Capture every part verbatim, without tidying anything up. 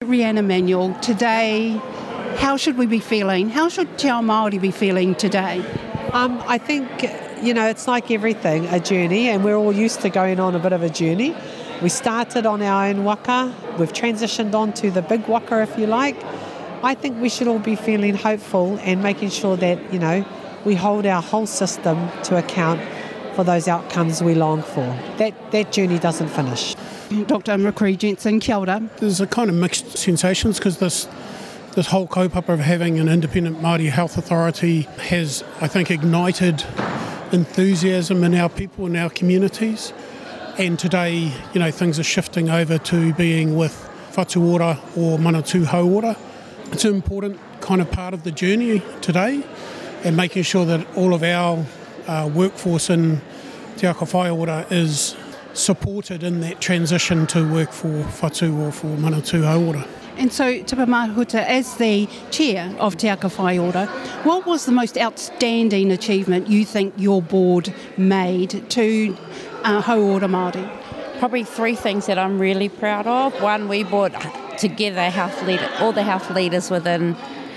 Rhianna Manuel, today, how should we be feeling? How should Te Ao Māori be feeling today? Um, I think, you know, it's like everything, a journey, and we're all used to going on a bit of a journey. We started on our own waka, we've transitioned on to the big waka, if you like. I think we should all be feeling hopeful and making sure that, you know, we hold our whole system to account for those outcomes we long for. That that journey doesn't finish. Doctor McCree Jensen, kia ora. There's a kind of mixed sensations because this this whole kaupapa of having an independent Māori health authority has, I think, ignited enthusiasm in our people, in our communities. And today, you know, things are shifting over to being with Whatu Ora or Manatū Hauora. It's an important kind of part of the journey today, and making sure that all of our uh, workforce in Te Ako Whaiora is supported in that transition to work for Whatu or for Manatū Hauora. And so, Te Mahuta, as the chair of Te Ako Whaiora, what was the most outstanding achievement you think your board made to uh, Hauora Māori? Probably three things that I'm really proud of. One, we brought together health leader, all the health leaders within,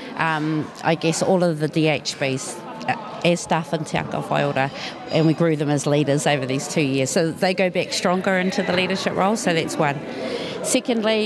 um, I guess, all of the D H Bs as staff in Te Ako Whaiora, and we grew them as leaders over these two years. So they go back stronger into the leadership role, so that's one. Secondly,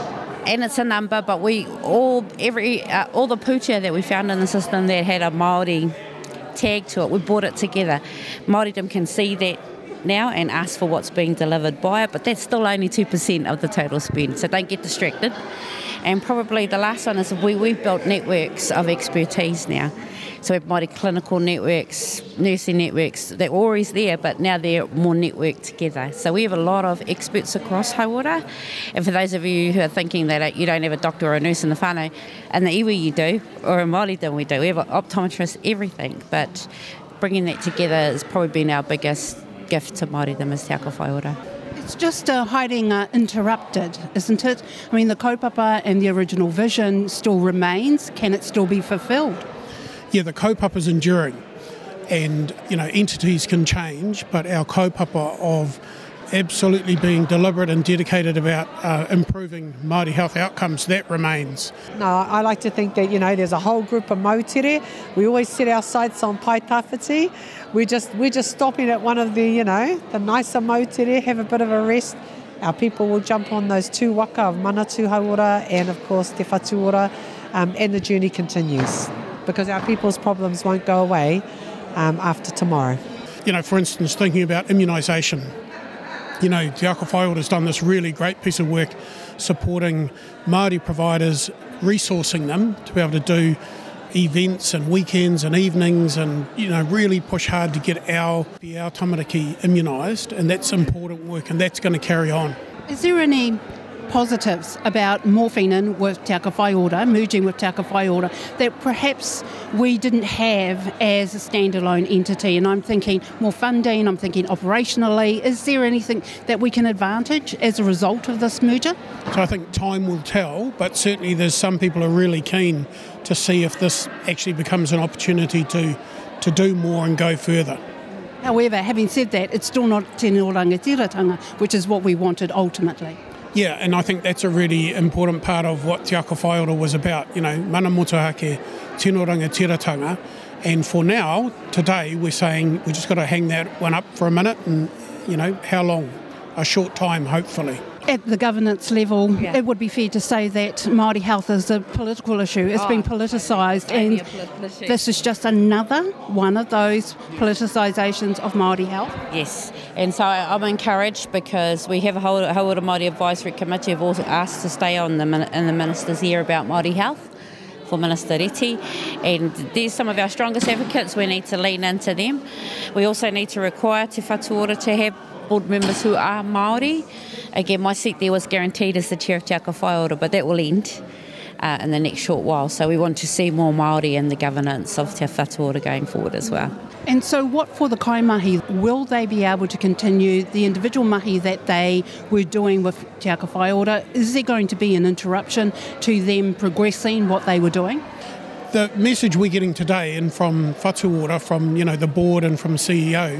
and it's a number, but we all, every, uh, all the pūtea that we found in the system that had a Māori tag to it, we brought it together. Māoridom can see that now and ask for what's being delivered by it, but that's still only two percent of the total spend, so don't get distracted. And probably the last one is we, we've built networks of expertise now. So we have Māori clinical networks, nursing networks, they're always there, but now they're more networked together. So we have a lot of experts across Hauora. And for those of you who are thinking that you don't have a doctor or a nurse in the whānau, in the iwi you do, or in Māoridom we do. We have an optometrist, everything. But bringing that together has probably been our biggest gift to Māoridom as Te Ako Whaiora. It's just uh, hiding uh, interrupted, isn't it? I mean, the kaupapa and the original vision still remains. Can it still be fulfilled? Yeah, the kaupapa is enduring, and, you know, entities can change, but our kaupapa of absolutely being deliberate and dedicated about uh, improving Māori health outcomes, that remains. No, I like to think that, you know, there's a whole group of mautere. We always set our sights on Paitawhiti. We're just, we're just stopping at one of the, you know, the nicer mautere, have a bit of a rest. Our people will jump on those two waka of Manatū Hauora and, of course, Te Whatu Ora, um, and the journey continues, because our people's problems won't go away um, after tomorrow. You know, for instance, thinking about immunisation. You know, Te Ako Whaiora has done this really great piece of work supporting Māori providers, resourcing them to be able to do events and weekends and evenings and, you know, really push hard to get our, our tamariki immunised, and that's important work, and that's going to carry on. Is there any positives about morphing in with Te Ako Whaiora, merging with Te Ako Whaiora, that perhaps we didn't have as a standalone entity? And I'm thinking more funding, I'm thinking operationally. Is there anything that we can advantage as a result of this merger? So I think time will tell, but certainly there's some people are really keen to see if this actually becomes an opportunity to, to do more and go further. However, having said that, it's still not Tēnā Rangatiratanga, which is what we wanted ultimately. Yeah, and I think that's a really important part of what Te Ako Whaiora was about, you know, mana motuhake, tino rangatiratanga. And for now, today, we're saying we just got to hang that one up for a minute and, you know, how long? A short time, hopefully. At the governance level, yeah. It would be fair to say that Māori health is a political issue. It's oh, been politicised, totally, and totally issue. This is just another one of those politicisations of Māori health. Yes, and so I'm encouraged because we have a Hauora Māori Advisory Committee who've also asked to stay on the, in the Minister's ear about Māori health for Minister Reti, and there's some of our strongest advocates. We need to lean into them. We also need to require Te Whatu Ora to have board members who are Māori. Again, my seat there was guaranteed as the chair of Te Ako Whaiora, but that will end uh, in the next short while. So we want to see more Māori in the governance of Te Whatu Ora going forward as well. And so what for the kaimahi? Will they be able to continue the individual mahi that they were doing with Te Ako Whaiora? Is there going to be an interruption to them progressing what they were doing? The message we're getting today, and from Whatu Ora, from, you know, the board and from C E O,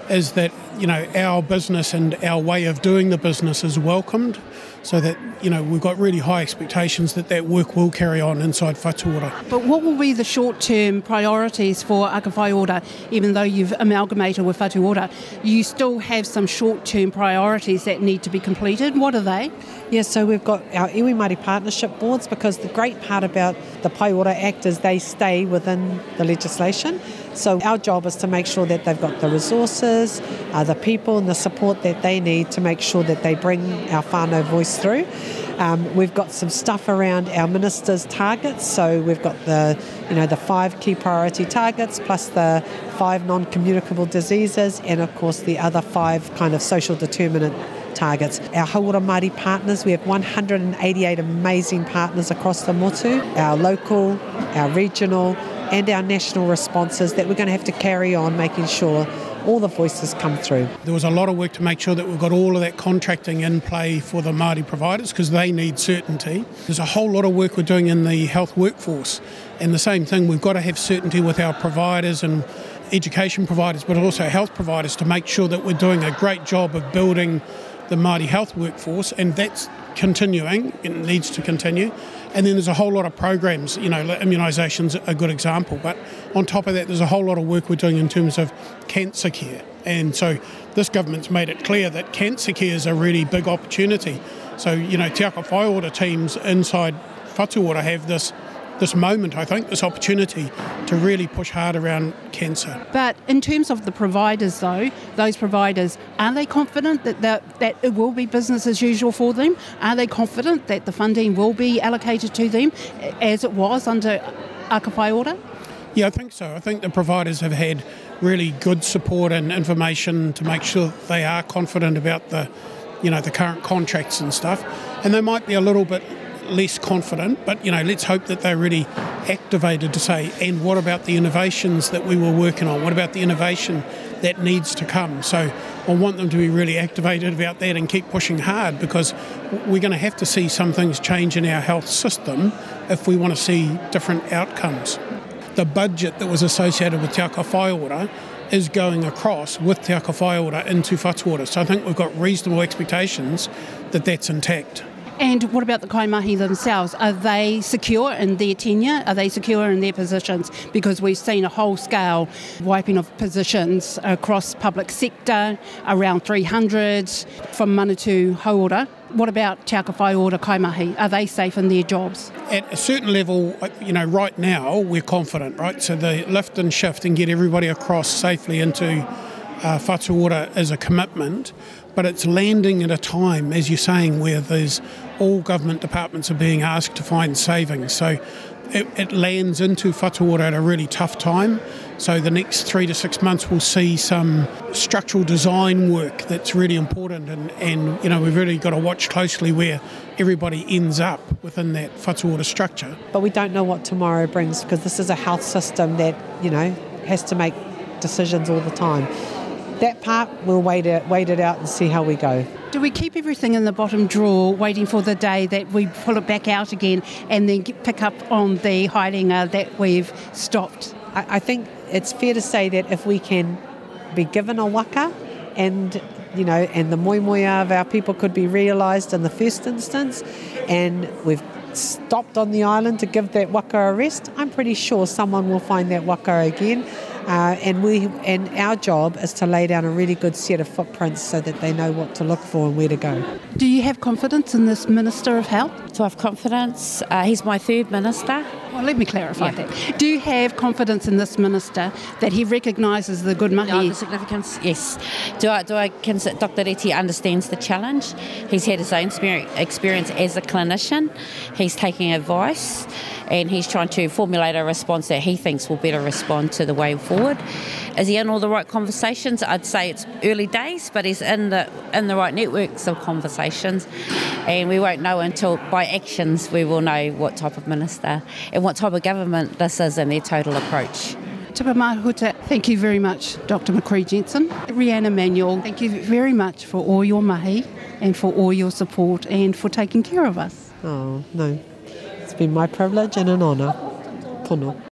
is that, you know, our business and our way of doing the business is welcomed, so that, you know, we've got really high expectations that that work will carry on inside Whatuora. But what will be the short-term priorities for Aka Whaiora? Even though you've amalgamated with Whatuora, you still have some short-term priorities that need to be completed. What are they? Yeah, so we've got our iwi Māori partnership boards, because the great part about the Paiora Act is they stay within the legislation. So our job is to make sure that they've got the resources, uh, the people and the support that they need to make sure that they bring our whānau voice through. Um, we've got some stuff around our ministers' targets. So we've got the, you know, the five key priority targets plus the five non-communicable diseases, and of course the other five kind of social determinant targets. Our Hauora Māori partners, we have one hundred eighty-eight amazing partners across the motu, our local, our regional and our national responses that we're going to have to carry on making sure all the voices come through. There was a lot of work to make sure that we've got all of that contracting in play for the Māori providers, because they need certainty. There's a whole lot of work we're doing in the health workforce, and the same thing, we've got to have certainty with our providers and education providers, but also health providers, to make sure that we're doing a great job of building the Māori health workforce, and that's continuing, it needs to continue. And then there's a whole lot of programs, you know, immunisation's a good example, but on top of that there's a whole lot of work we're doing in terms of cancer care. And so this government's made it clear that cancer care is a really big opportunity. So, you know, Te Aka Whaiora teams inside Whatuora have this this moment, I think, this opportunity to really push hard around cancer. But in terms of the providers, though, those providers, are they confident that, that, that it will be business as usual for them? Are they confident that the funding will be allocated to them as it was under Aka Whaiora? Yeah, I think so. I think the providers have had really good support and information to make sure that they are confident about the, you know, the current contracts and stuff. And they might be a little bit less confident, but, you know, let's hope that they're really activated to say, and what about the innovations that we were working on? What about the innovation that needs to come? So I want them to be really activated about that and keep pushing hard, because we're going to have to see some things change in our health system if we want to see different outcomes. The budget that was associated with Te Aka Whaiora is going across with Te Aka Whaiora into Whatuora. So I think we've got reasonable expectations that that's intact. And what about the kaimahi themselves? Are they secure in their tenure? Are they secure in their positions? Because we've seen a whole-scale wiping of positions across public sector, around three hundred from Manawatu Hauora. What about Te Aka Whaiora kaimahi? Are they safe in their jobs? At a certain level, you know, right now we're confident, right? So the lift and shift and get everybody across safely into uh, Whatuora is a commitment. But it's landing at a time, as you're saying, where there's all government departments are being asked to find savings. So it, it lands into Whatuora at a really tough time. So the next three to six months we'll see some structural design work that's really important, and, and you know, we've really got to watch closely where everybody ends up within that Whatuora structure. But we don't know what tomorrow brings, because this is a health system that, you know, has to make decisions all the time. That part, we'll wait it, wait it out and see how we go. Do we keep everything in the bottom drawer, waiting for the day that we pull it back out again and then get, pick up on the haerenga that we've stopped? I, I think it's fair to say that if we can be given a waka, and, you know, and the moimoia of our people could be realised in the first instance, and we've stopped on the island to give that waka a rest, I'm pretty sure someone will find that waka again. Uh, and we and our job is to lay down a really good set of footprints so that they know what to look for and where to go. Do you have confidence in this Minister of Health? Do I have confidence? Uh, he's my third minister. Well, let me clarify Yeah. that. Do you have confidence in this Minister that he recognises the good mahi? Oh, the significance, yes. Do I, do I consider Doctor Reti understands the challenge? He's had his own spirit- experience as a clinician. He's taking advice and he's trying to formulate a response that he thinks will better respond to the way forward. Is he in all the right conversations? I'd say it's early days, but he's in the in the right networks of conversations, and we won't know until by actions we will know what type of minister and what type of government this is and their total approach. Tipa Mahuta, thank you very much, Doctor McCree Jensen. Rhiannon Manuel, thank you very much for all your mahi and for all your support and for taking care of us. Oh, no. It's been my privilege and an honour. Pono.